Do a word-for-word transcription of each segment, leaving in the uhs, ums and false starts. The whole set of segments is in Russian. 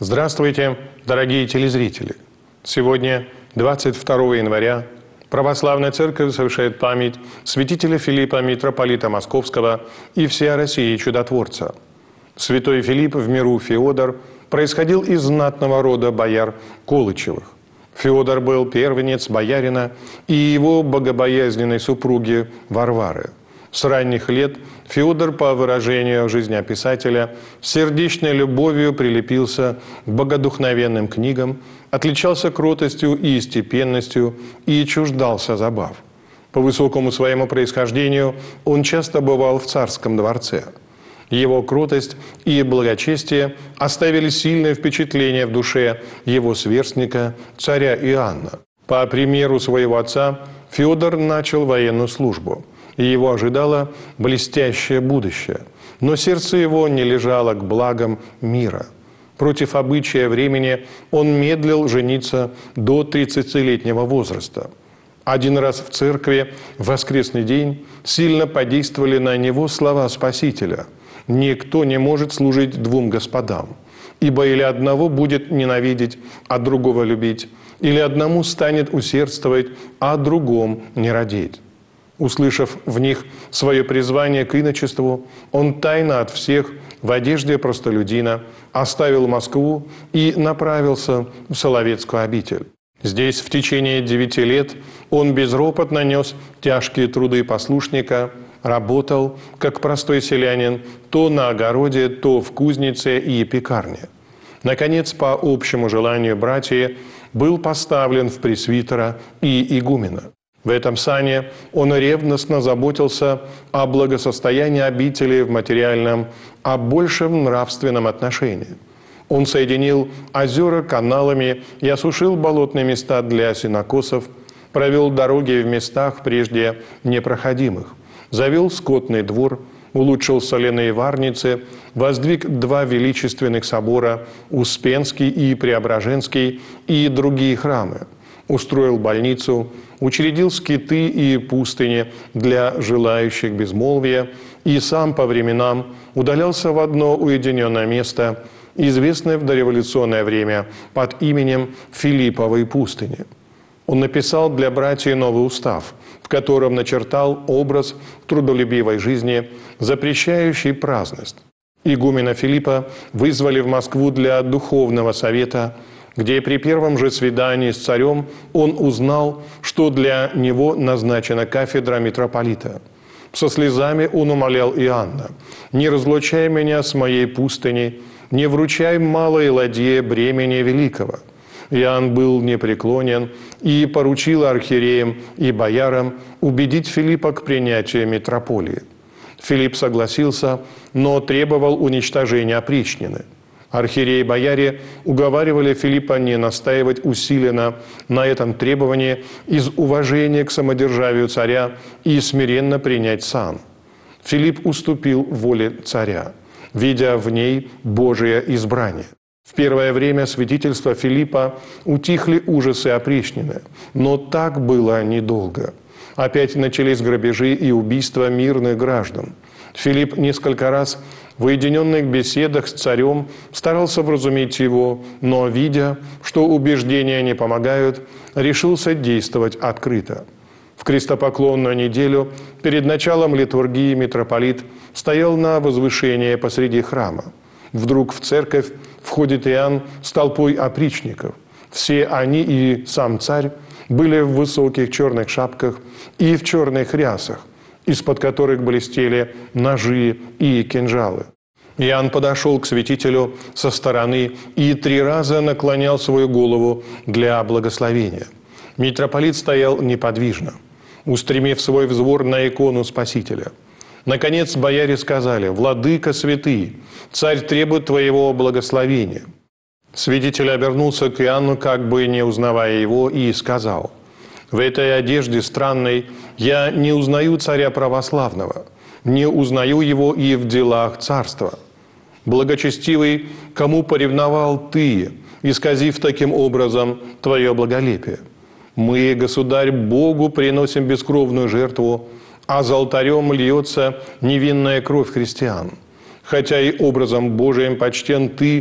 Здравствуйте, дорогие телезрители! Сегодня, двадцать второго января, Православная Церковь совершает память святителя Филиппа, митрополита Московского и всея России чудотворца. Святой Филипп, в миру Феодор, происходил из знатного рода бояр Колычевых. Феодор был первенец боярина и его богобоязненной супруги Варвары. С ранних лет Феодор, по выражению жизнеописателя, сердечной любовью прилепился к богодухновенным книгам, отличался кротостью и степенностью и чуждался забав. По высокому своему происхождению он часто бывал в царском дворце. Его кротость и благочестие оставили сильное впечатление в душе его сверстника, царя Иоанна. По примеру своего отца Феодор начал военную службу, и его ожидало блестящее будущее. Но сердце его не лежало к благам мира. Против обычая времени он медлил жениться до тридцатилетнего возраста. Один раз в церкви в воскресный день сильно подействовали на него слова Спасителя: «Никто не может служить двум господам, ибо или одного будет ненавидеть, а другого любить, или одному станет усердствовать, а другом не радеть». Услышав в них свое призвание к иночеству, он тайно от всех в одежде простолюдина оставил Москву и направился в Соловецкую обитель. Здесь в течение девяти лет он безропотно нес тяжкие труды послушника, работал, как простой селянин, то на огороде, то в кузнице и пекарне. Наконец, по общему желанию братьев, был поставлен в пресвитера и игумена. В этом сане он ревностно заботился о благосостоянии обители в материальном, а больше в нравственном отношении. Он соединил озера каналами и осушил болотные места для сенокосов, провел дороги в местах прежде непроходимых, завел скотный двор, улучшил соляные варницы, воздвиг два величественных собора – Успенский и Преображенский, и другие храмы, устроил больницу, учредил скиты и пустыни для желающих безмолвия и сам по временам удалялся в одно уединенное место, известное в дореволюционное время под именем Филипповой пустыни. Он написал для братьев новый устав, в котором начертал образ трудолюбивой жизни, запрещающий праздность. Игумена Филиппа вызвали в Москву для духовного совета, где при первом же свидании с царем он узнал, что для него назначена кафедра митрополита. Со слезами он умолял Иоанна: «Не разлучай меня с моей пустыней, не вручай малой ладье бремени великого». Иоанн был непреклонен и поручил архиереям и боярам убедить Филиппа к принятию митрополии. Филипп согласился, но требовал уничтожения опричнины. Архиереи и бояре уговаривали Филиппа не настаивать усиленно на этом требовании из уважения к самодержавию царя и смиренно принять сан. Филипп уступил воле царя, видя в ней Божие избрание. В первое время святительства Филиппа утихли ужасы опричнины, но так было недолго. Опять начались грабежи и убийства мирных граждан. Филипп несколько раз в уединенных беседах с царем старался вразумить его, но, видя, что убеждения не помогают, решился действовать открыто. В крестопоклонную неделю перед началом литургии митрополит стоял на возвышении посреди храма. Вдруг в церковь входит Иоанн с толпой опричников. Все они и сам царь были в высоких черных шапках и в черных рясах, из-под которых блестели ножи и кинжалы. Иоанн подошел к святителю со стороны и три раза наклонял свою голову для благословения. Митрополит стоял неподвижно, устремив свой взор на икону Спасителя. Наконец бояре сказали: «Владыка святый, царь требует твоего благословения». Святитель обернулся к Иоанну, как бы не узнавая его, и сказал: «В этой одежде странной я не узнаю царя православного, не узнаю его и в делах царства. Благочестивый, кому поревновал ты, исказив таким образом твое благолепие? Мы, государь, Богу приносим бескровную жертву, а за алтарем льется невинная кровь христиан. Хотя и образом Божиим почтен ты,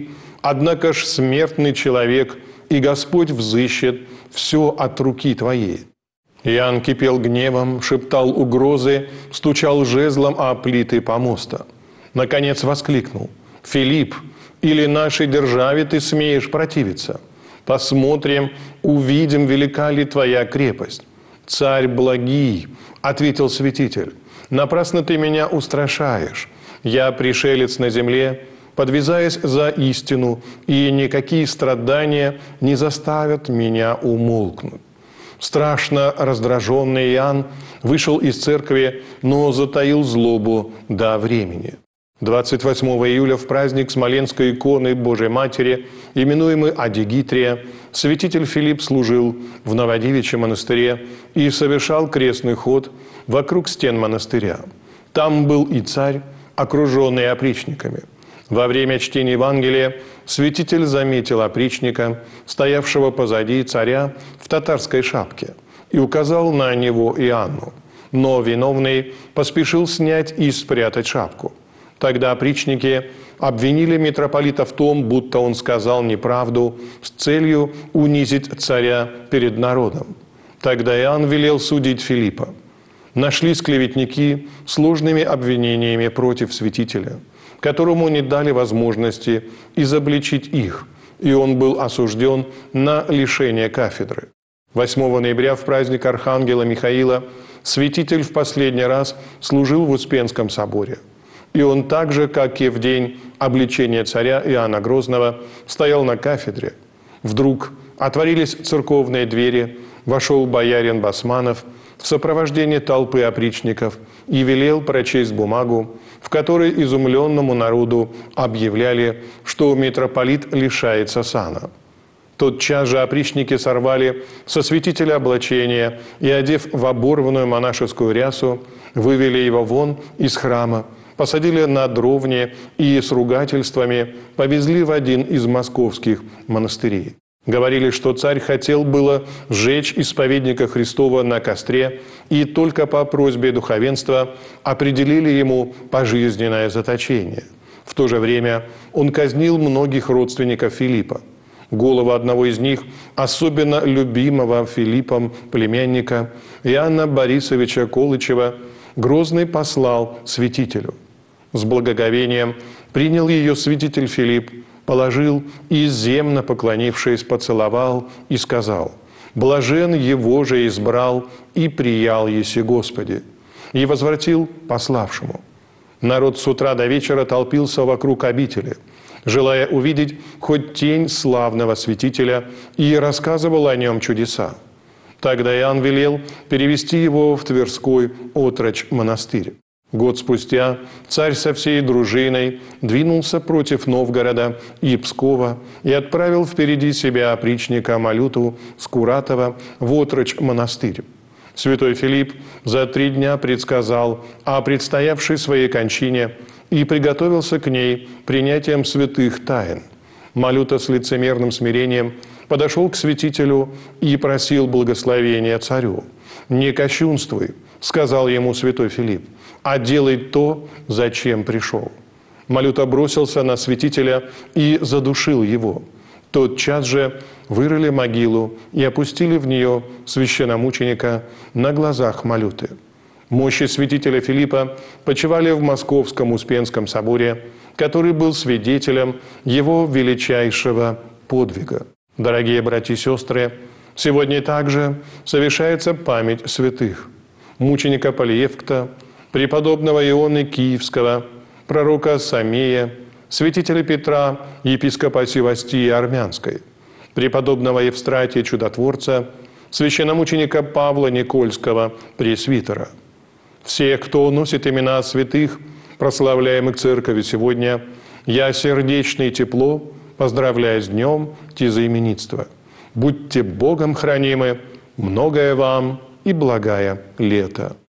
Однако ж смертный человек, и Господь взыщет все от руки твоей». Иоанн кипел гневом, шептал угрозы, стучал жезлом о плиты помоста. Наконец воскликнул: «Филипп, или нашей державе ты смеешь противиться? Посмотрим, увидим, велика ли твоя крепость». «Царь благий», – ответил святитель, – «напрасно ты меня устрашаешь. Я пришелец на земле, подвязаясь за истину, и никакие страдания не заставят меня умолкнуть». Страшно раздраженный Иоанн вышел из церкви, но затаил злобу до времени. двадцать восьмого июля в праздник Смоленской иконы Божией Матери, именуемый Адигитрия, святитель Филипп служил в Новодевичьем монастыре и совершал крестный ход вокруг стен монастыря. Там был и царь, окруженный опричниками. Во время чтения Евангелия святитель заметил опричника, стоявшего позади царя в татарской шапке, и указал на него Иоанну. Но виновный поспешил снять и спрятать шапку. Тогда опричники обвинили митрополита в том, будто он сказал неправду с целью унизить царя перед народом. Тогда Иоанн велел судить Филиппа. Нашлись клеветники с ложными обвинениями против святителя, которому не дали возможности изобличить их, и он был осужден на лишение кафедры. восьмого ноября в праздник Архангела Михаила святитель в последний раз служил в Успенском соборе. И он так же, как и в день обличения царя Иоанна Грозного, стоял на кафедре. Вдруг отворились церковные двери, вошел боярин Басманов в сопровождении толпы опричников и велел прочесть бумагу, в которой изумленному народу объявляли, что митрополит лишается сана. Тотчас же опричники сорвали со святителя облачение и, одев в оборванную монашескую рясу, вывели его вон из храма, посадили на дровне и с ругательствами повезли в один из московских монастырей. Говорили, что царь хотел было сжечь исповедника Христова на костре, и только по просьбе духовенства определили ему пожизненное заточение. В то же время он казнил многих родственников Филиппа. Голову одного из них, особенно любимого Филиппом племянника Иоанна Борисовича Колычева, Грозный послал святителю. С благоговением принял ее святитель Филипп, положил и, земно поклонившись, поцеловал и сказал: «Блажен его же избрал и приял еси Господи», и возвратил пославшему. Народ с утра до вечера толпился вокруг обители, желая увидеть хоть тень славного святителя, и рассказывал о нем чудеса. Тогда Иоанн велел перевести его в Тверской отрочь монастырь. Год спустя царь со всей дружиной двинулся против Новгорода и Пскова и отправил впереди себя опричника Малюту Скуратова в отрочь монастырь. Святой Филипп за три дня предсказал о предстоявшей своей кончине и приготовился к ней принятием святых тайн. Малюта с лицемерным смирением подошел к святителю и просил благословения царю. «Не кощунствуй», – сказал ему святой Филипп, – «а делай то, зачем пришел». Малюта бросился на святителя и задушил его. Тотчас же вырыли могилу и опустили в нее священномученика на глазах Малюты. Мощи святителя Филиппа почивали в Московском Успенском соборе, который был свидетелем его величайшего подвига. Дорогие братья и сестры, сегодня также совершается память святых: мученика Полиевкта, преподобного Ионы Киевского, пророка Самея, святителя Петра, епископа Севастии Армянской, преподобного Евстратия Чудотворца, священномученика Павла Никольского, пресвитера. Всех, кто носит имена святых, прославляемых Церковью сегодня, я сердечно и тепло поздравляю с днем тезаименитства. Будьте Богом хранимы, многое вам и благая лето.